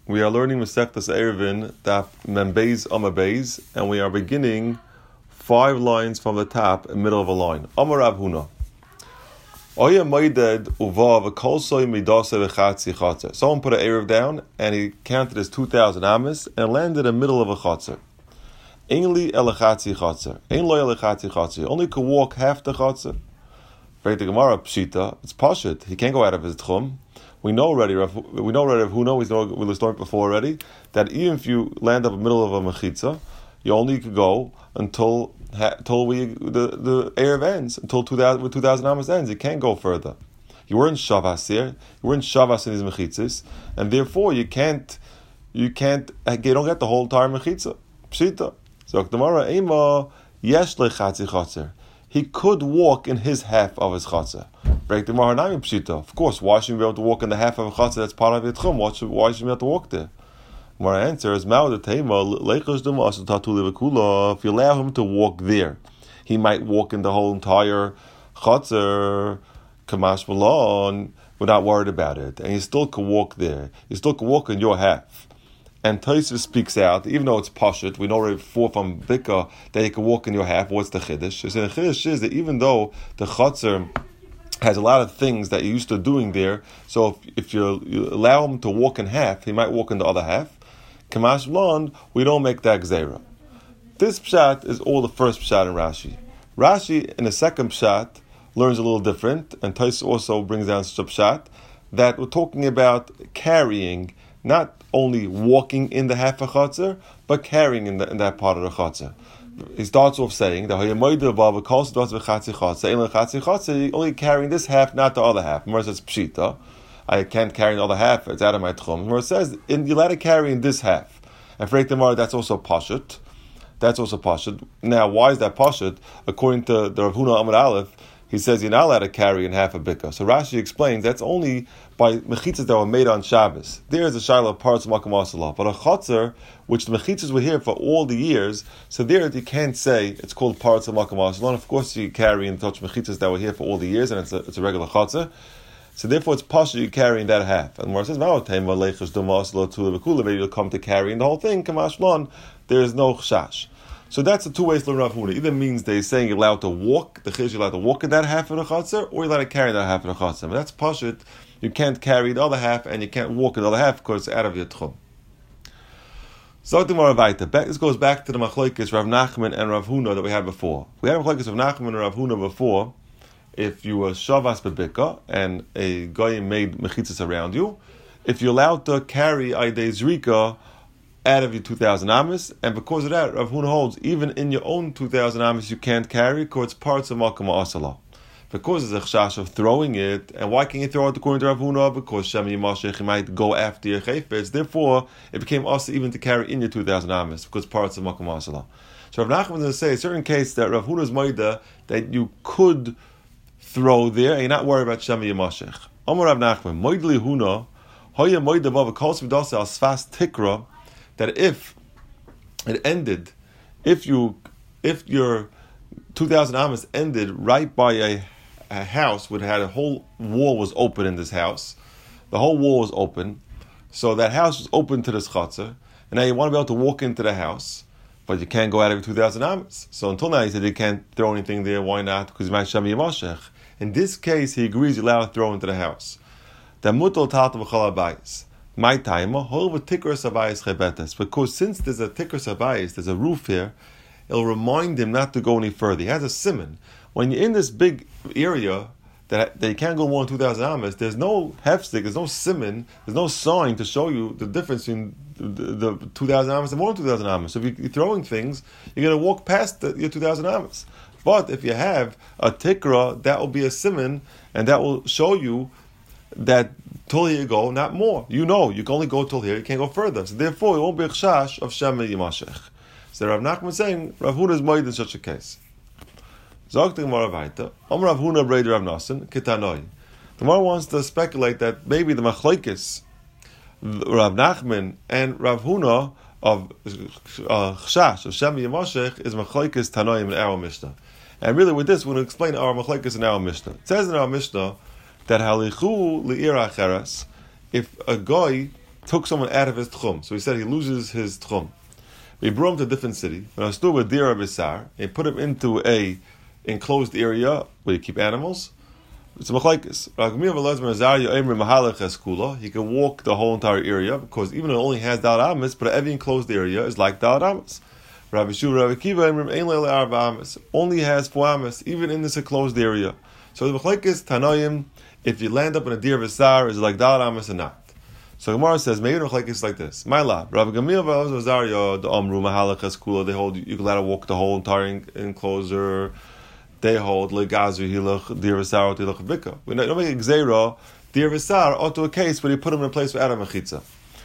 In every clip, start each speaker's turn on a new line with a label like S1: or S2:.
S1: We are learning Masechtas Eruvin, Daf Mem Beis Amar Beis, and we are beginning 5 lines from the top, in the middle of a line. Amar Rav Huna. Oya Moeded Uvav Kol Soy Midase V'Chatzi Chatzer. Someone put an Eruv down, and he counted as 2,000 amas, and landed in the middle of a Chatzer. Ainli Elachatzi Chatzer. Ain Lo Elachatzi Chatzer. Only could walk half the Chatzer. Very the Gemara Pshita. It's Pashit. He can't go out of his Tchum. We know already Rav Huna, we learned before already, that even if you land up in the middle of a mechitza, you only could go until the Erev ends, until 2,000 amas ends. You can't go further. You were in Shavas here, you were in Shavas in these mechitzas, and therefore you don't get the whole entire mechitza. Pshita. So Gemara Ema Yesh Lechatzi Chatzer. He could walk in his half of his chatzah. Break the Mahanami Pshita. Of course, why shouldn't we be able to walk in the half of a chatzah that's part of Yitchum? Why shouldn't we be able to walk there? My answer is, if you allow him to walk there, he might walk in the whole entire chatzah, Kamash Malon, without worried about it. And he still can walk there. He still can walk in your half. And Tosfos speaks out, even though it's Pashut, we know already before from Bika that you can walk in your half. What's the Chiddush? So the Chiddush is that even though the Chatzar has a lot of things that you're used to doing there, so if you allow him to walk in half, he might walk in the other half. Kamash Blond, we don't make that Gzeira. This Pshat is all the first Pshat in Rashi. Rashi, in the second Pshat, learns a little different, and Tosfos also brings down such a Pshat, that we're talking about carrying, not only walking in the half of chatzar, but carrying in that part of the chatzar. He starts off saying that only carrying this half, not the other half. Gemara says pshita, I can't carry the other half; it's out of my tchum. Gemara says you let it carry in this half, and for Gemara that's also pashut. That's also pashut. Now, why is that pashut? According to the Rav Huna Amud Aleph, he says you're not allowed to carry in half a bika. So Rashi explains that's only by mechitzas that were made on Shabbos. There is a shaila of parts of Makam Asala. But a chatzar, which the mechitzas were here for all the years, so there you can't say it's called parts of Makam Asala. Of course you carry and touch mechitzas that were here for all the years, and it's a regular chatzar. So therefore it's possible you carry in that half. And where it says, maybe you'll come to carry in the whole thing, Kamashlan, there is no chashash. So that's the two ways to learn Rav Huna. Either means they're saying you're allowed to walk, the chiz you're allowed to walk in that half of the chatzar, or you're allowed to carry that half of the chatzar. But that's pashut. You can't carry the other half, and you can't walk in the other half because it's out of your tchum. So this goes back to the machlokes Rav Nachman and Rav Huna that we had before. We had machlokes Rav Nachman and Rav Huna before. If you were shavas bebika and a guy made mechitzas around you, if you're allowed to carry aydei zrika out of your 2,000 amas, and because of that, Rav Huna holds, even in your own 2,000 amas you can't carry, because it's parts of Makam Asala. Because there's a chash of throwing it, and why can't you throw it according to Rav Huna? Because Shem Yimashech, you might go after your chayfetz, therefore it became asa even to carry in your 2,000 amas, because parts of Makam Asala. So Rav Nachman is going to say, a certain case that Rav Huna's maida, that you could throw there, and you're not worried about Shem Yimashech. Amar Rav Nachman, Moidli Huna, Hoya Moida Vav, Kol Svidasa al Sfas Tikra, that if it ended, if your 2,000 amas ended right by a house which had a whole wall was open in this house, the whole wall was open, so that house was open to this chatzah, and now you want to be able to walk into the house, but you can't go out of your 2,000 amas. So until now he said you can't throw anything there. Why not? Because you might shami yamashech. In this case, he agrees you're allowed to throw into the house. The mutal talta v'chol habayis. My time, because since there's a tikkur sabayis, there's a roof here, it'll remind him not to go any further. He has a simon. When you're in this big area that you can't go more than 2,000 amas, there's no hefstik, there's no simon, there's no sign to show you the difference between the 2,000 amas and more than 2,000 amas. So if you're throwing things, you're going to walk past your 2,000 amas. But if you have a tikra, that will be a simon, and that will show you that till here you go, not more. You know, you can only go till here, you can't go further. So therefore, it won't be a chash of Shem Yimashech. So Rav Nachman is saying, Rav Huna is moed in such a case. Zog the Gemara weiter. Rav Huna brei Rav Nasan, Kitanoi. The Gemara wants to speculate that maybe the machlokes, Rav Nachman and Rav Huna of chash of Shem Yimashech is machlokes Tanoim in our Mishnah. And really with this, we're going to explain our machlokes in our Mishnah. It says in our Mishnah that halichu li'ir acheres, if a guy took someone out of his tchum. So he said he loses his tchum. We brought him to a different city. When I stood with Dir Abisar, and put him into a enclosed area where you keep animals. It's a machlekes. He can walk the whole entire area because even though it only has Dal Amis, but every enclosed area is like Dal Amis. Rabbi Shua, Rabbi Kiva, only has 4 Amis, even in this enclosed area. So the machlekes Tanoim, if you land up in a Dir Abisar, is it like Dal Amis or not? So Gemara says, maybe the machlekes is like this. My lab, Rabbi Gamliel Vazaria, the Amru Mahalakas Kula, they hold you can let her walk the whole entire enclosure. They hold legazu hilach dir v'sar hilach bika. We don't make gzeira dir v'sar onto a case where you put them in a place without a mechitza,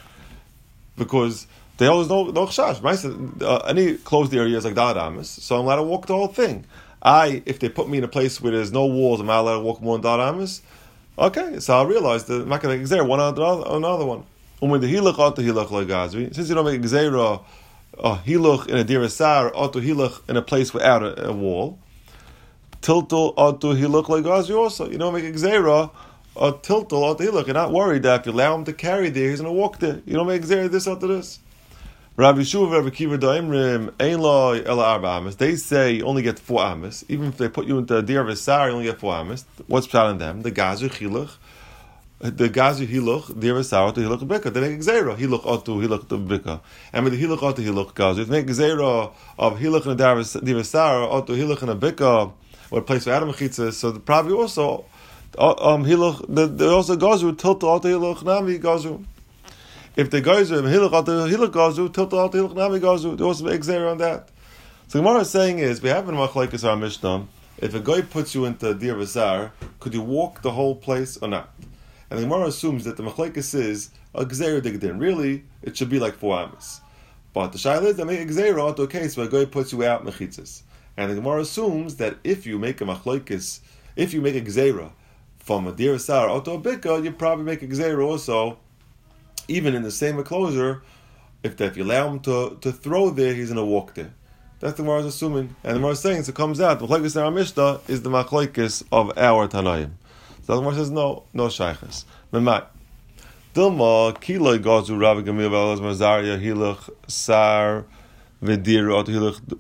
S1: because they hold no chash. Any closed area is like da'at amis, so I'm allowed to walk the whole thing. If they put me in a place where there's no walls, am I allowed to walk more than da'at amis? Okay, so I realize that I'm not going to gzeira one after another one. When the hilach onto hilach legazu, since you don't make gzeira hilach in a dir v'sar onto hilach in a place without a wall. Tiltal onto hilach like gazu also. You don't make a gzeira or tiltal onto hilach. You're not worried that if you allow him to carry there, he's going to walk there. You don't make gzeira this onto this. Rabbi Shua, Rabbi Kiva, Daimrim, Ein lo ela arba amis. They say you only get 4 amis. Even if they put you into a dir v'sar, you only get 4 amis. What's pshat in them? The gazu hilach. The gazu hilach dir v'sar onto hilach bika. They make a gzeira hilach onto hilach bika. And with the hilach onto hilach gazu, if they make a gzeira of hilach and a dir v'sar onto hilach and a bika, or a place for Adam Mechitza, so probably also hilach. They also gazu tilt out the hilach nami gazu. If the gazu hilach out the hilach gazu tilt out the hilach nami gazu, they also make gzeira on that. So the Gemara is saying is we have in machlekes our Mishnah. If a guy puts you into dir v'sar, could you walk the whole place or not? And the Gemara assumes that the machlekes is a gzeira digdin. Really, it should be like 4 amis. But the shaila is they make a gzeira onto a case where a guy puts you out mechitzas. And the Gemara assumes that if you make a machlokes, if you make a gzeira from a dir v'sar onto a bika, you probably make a gzeira also, even in the same enclosure. If you allow him to throw there, he's going to walk there. That's the Gemara is assuming, and the Gemara is saying, so it comes out the machlokes in our Mishnah is the machlokes of our Tanaim. So the Gemara says no shaychus. Memai Dilma kiloi gazu Rabbi Gamliel Elazar Zaria hilach sar. Maybe Rabbi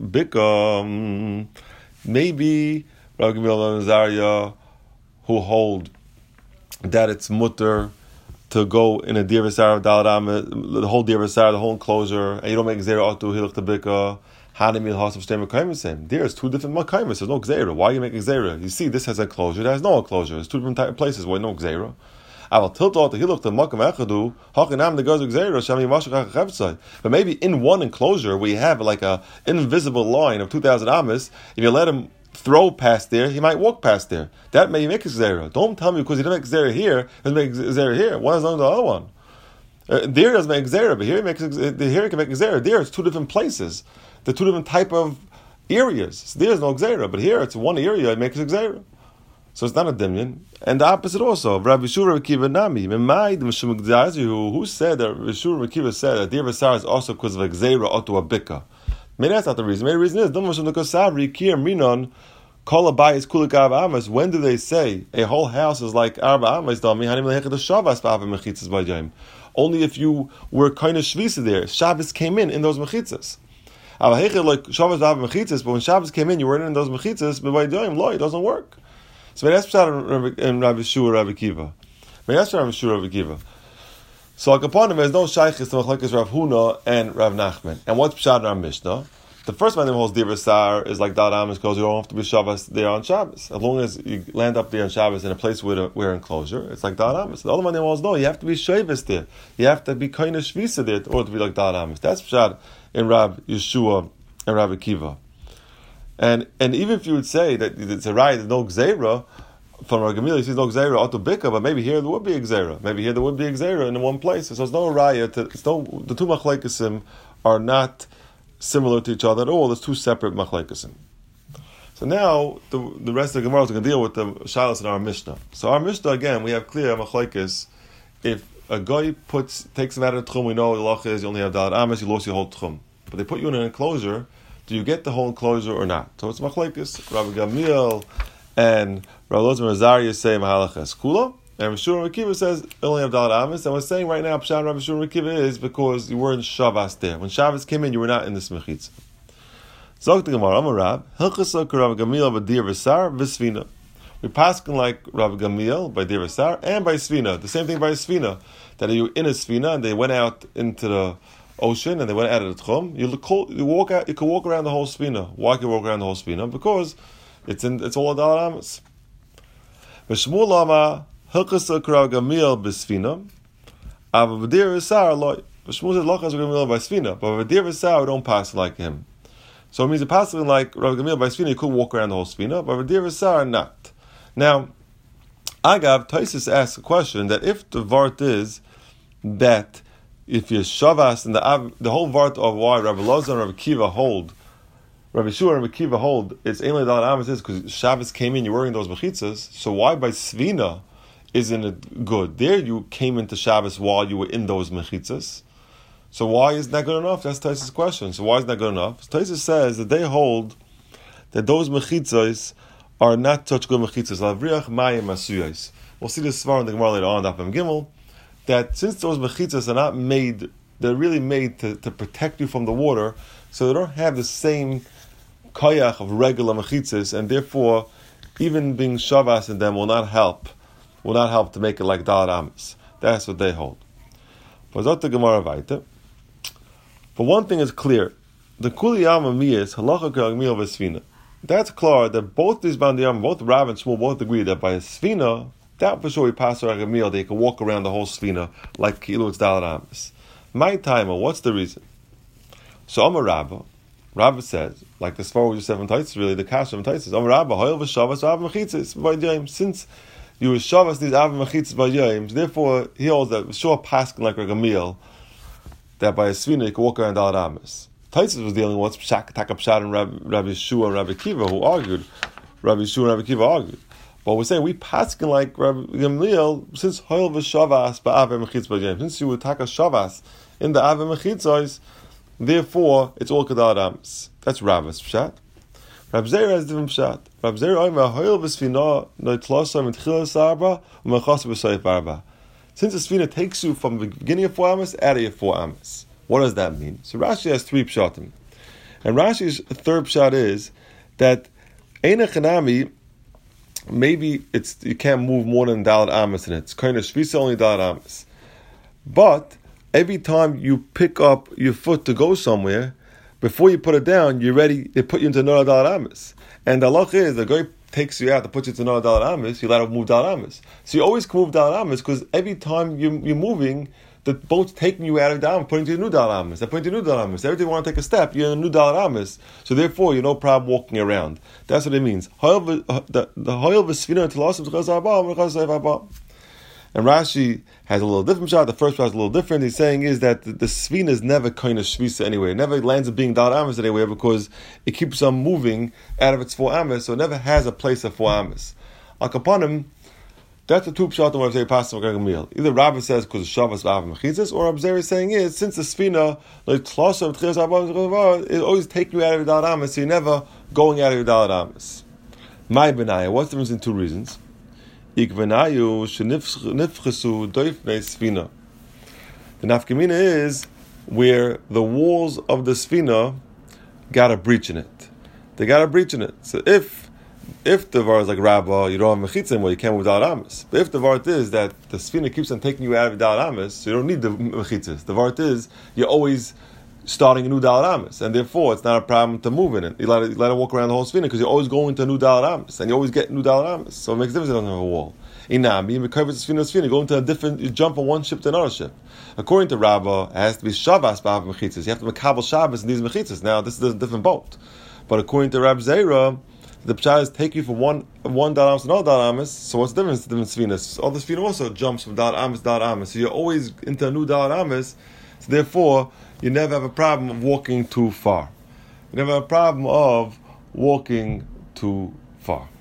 S1: Gamliel and Zaria who hold that it's mutter to go in a dir v'sar the whole dir v'sar, the whole enclosure, and you don't make gzeira onto hilach tabika. Hanimil hasav shtei makayim. There's 2 different makayim. There's no gzeira. Why are you making gzeira? You see, this has an enclosure. That has no enclosure. There's 2 different type of places where no gzeira. But maybe in one enclosure we have like a invisible line of 2,000 amas. If you let him throw past there, he might walk past there. That may make a zera. Don't tell me because he didn't make zera here, he make zera here. One is on the other one. There doesn't make zera, but here he can make zera. There it's 2 different places. The 2 different type of areas. So there's no zera, but here it's one area. It makes zera. So it's not a dimyan. And the opposite also. Rabbi Shua Rabbi Kiva Nami. Who said that Rabbi Shua Rabbi Kiva said that dir v'sar is also because of a gzeira onto a bika? Maybe that's not the reason. Maybe the reason is when do they say a whole house is like arba amas? Only if you were kind of shvisa there. Shabbos came in those mechitzas. Like Shabbos mechitzas, but when Shabbos came in, you weren't in those mechitzas. But by doing it doesn't work. So that's pshat in Rabbi Shua, Rabbi Kiva. So like upon him, there's no shaykhis to machlokes Rav Huna and Rav Nachman. And what's pshat in our Mishnah? The first one that holds dir v'sar is like da'at amis because you don't have to be Shabbos there on Shabbos. As long as you land up there on Shabbos in a place where enclosure, it's like da'at amis. The other one that holds no, you have to be shavis there. You have to be kind of shvisa there in order to be like da'at amis. That's pshat in Rav Yeshua and Rabbi Kiva. And even if you would say that it's a right, there's no gzeira, from Rabbi Gamliel, he says no gzeira auto bika, but maybe here there would be a gzeira. Maybe here there would be a gzeira in one place. So there's no raya. The 2 machlekesim are not similar to each other at all. There's 2 separate machlekesim. So now the rest of the Gemara is going to deal with the shalos in our Mishnah. So our Mishnah again, we have clear machlekes. If a guy takes him out of the tchum, we know the lach is you only have dalat amas, you lost your whole tchum. But they put you in an enclosure. Do you get the whole enclosure or not? So it's machlekes. Rabbi Gamliel and Rabbi Elazar Zaria say mahalachas kula. And Rav Shua and Rav Kiva says only have Dalet Amis. And we're saying right now, Pshat Rav Shua and Rav Kiva is because you were in Shabbos there. When Shabbos came in, you were not in this Mechitza. Zok the Gemara, Amar Rab, Hilchasa Rav Gamliel b'dir v'sar v'svina. We paskin like Rav Gamliel by dir v'sar and by svina. The same thing by svina. That you in a svina and they went out into the ocean and they went out of the tchum. You walk out. You can walk around the whole svina. Why can you walk around the whole svina? Because it's all a Dalet Amis. V'shmuel Lama Hilchasa Rav Gamliel b'svina. Ava b'dir v'sar loy. V'shmuel said Lachas Rav Gamliel by svina, but b'dir v'sar we don't pass like him. So it means a passage like Rav Gamliel by Svina, you couldn't walk around the whole Svina, but Rav V'sar not. Now, Agav, Taisus asks a question that if the vart is that if you're Shavas and the whole vart of why Rav Elazar and Rav Kiva hold, Rav Yeshua and Rav Kiva hold, it's only Dalet Amis is because Shabbos came in, you're wearing those mechitzas. So why by Svina isn't it good? There you came into Shabbos while you were in those mechitzas. So why isn't that good enough? That's Taisus' question. So why isn't that good enough? Taisus says that they hold that those mechitzos are not such good mechitzos. Lavriach mayim asuyos. We'll see this svar in the Gemara later on, Daf Mem Gimel, that since those mechitzos are not made, they're really made to protect you from the water, so they don't have the same koyach of regular mechitzos, and therefore, even being shavas in them will not help to make it like Dalet Amis. That's what they hold. But the Gemara weiter. But one thing is clear: the Kuliyam Amiyas Halacha K'Agmil v'Svina. That's clear that both these bandiyam, both Rav and Shmuel, both agree that by a Svina, that for sure we pass our Agmil, they can walk around the whole Svina like Kilu it's Dalet Amis. My timer, what's the reason? So Amar Rabba says, like the Svar we just said in Taitzis, really the Kasha in Taitzis. Amar Rabba, Hoyel v'Shavas Av Mechitzis V'Yayim. Since you were Shavas these Av Mechitzis V'Yayim, therefore he holds that sure passing like a Gamil, that by a Svina you can walk around Dalet Amis. Taisus was dealing with Takapshat and Rabbi Yeshua and Rabbi Kiva who argued. Rabbi Yeshua and Rabbi Kiva argued. But we're saying we paskin like Rabbi Gamliel since Hoyel v'Shavas ba'Ave Mechitz b'Yayim. Since you would take a Shavas in the Ave Mechitzos, therefore it's all Dalet Amis. That's Rabbi's Pshat. Rabbi Zera has different Pshat. Rabbi Zera oimer Hoyel v'Sfina noitlosa mitchilas arba u'mechasa b'soif arba. Since the Sfina takes you from the beginning of 4 Amis, out of your 4 Amis. What does that mean? So Rashi has 3 pshatim. And Rashi's third pshat is that Eina Chanami, maybe you can't move more than Dalet Amis in it. It's kind of Shvisa only Dalet Amis. But every time you pick up your foot to go somewhere, before you put it down, you're ready, they put you into another Dalet Amis. And the halach is, the guy takes you out to put you into another Dalet Amis, you're allowed to move Dalet Amis. So you always can move Dalet Amis because every time you're moving, the boat's taking you out of Dalet Amis, putting you to a new Dalet Amis. They're putting you to a new Dalet Amis. Every time you want to take a step, you're in a new Dalet Amis. So therefore, you're no problem walking around. That's what it means. The Hoyel v'Sfina Telasim T'chaz Arba M'chaz Arba. And Rashi has a little different shot. The first shot is a little different. He's saying is that the Sfina is never kind of Shvisa anyway. It never lands up being Dalet Amis anyway because it keeps on moving out of its 4 Amis, so it never has a place of 4 Amis. Akapanim, that's the 2 pshat of Rabbi Pastor Gamliel. Either Rabbi says because of Shabbos Av Mechitzas, or Rabbi Zera is saying is since the Sfina like Tlosa is always taking you out of your Dalet Amis, so you're never going out of your Dalet Amis. My benaya, what's the difference in 2 reasons? Ikvenayu shenifchesu doifnei Sfina. The nafkamina is where the walls of the Sfina got a breach in it. They got a breach in it. So if the var is like Rabbah, you don't have mechitzim, well, you can't move Dalet Amis. But if the vart is that the Sfina keeps on taking you out of Dalet Amis, so you don't need the mechitzas. The vart is you're always starting a new Dalet Amis, and therefore it's not a problem to move in it. You let it walk around the whole Sfina because you're always going to a new Dalet Amis, and you always get new Dalet Amis. So it makes a difference on the wall. Inami, you go into a different, you jump from one ship to another ship. According to Rabbah, it has to be Shabbos b'Av Mechitzas. You have to makabel Shabbos in these Mechitzas. Now this is a different boat. But according to Rabbi Zera, the pshat is take you from one Dalet Amis to another Dalet Amis. So what's the difference? The different Sfinas. All the Sfina also jumps from Dalet Amis to Dalet Amis. So you're always into a new Dalet Amis. So therefore, you never have a problem of walking too far. You never have a problem of walking too far.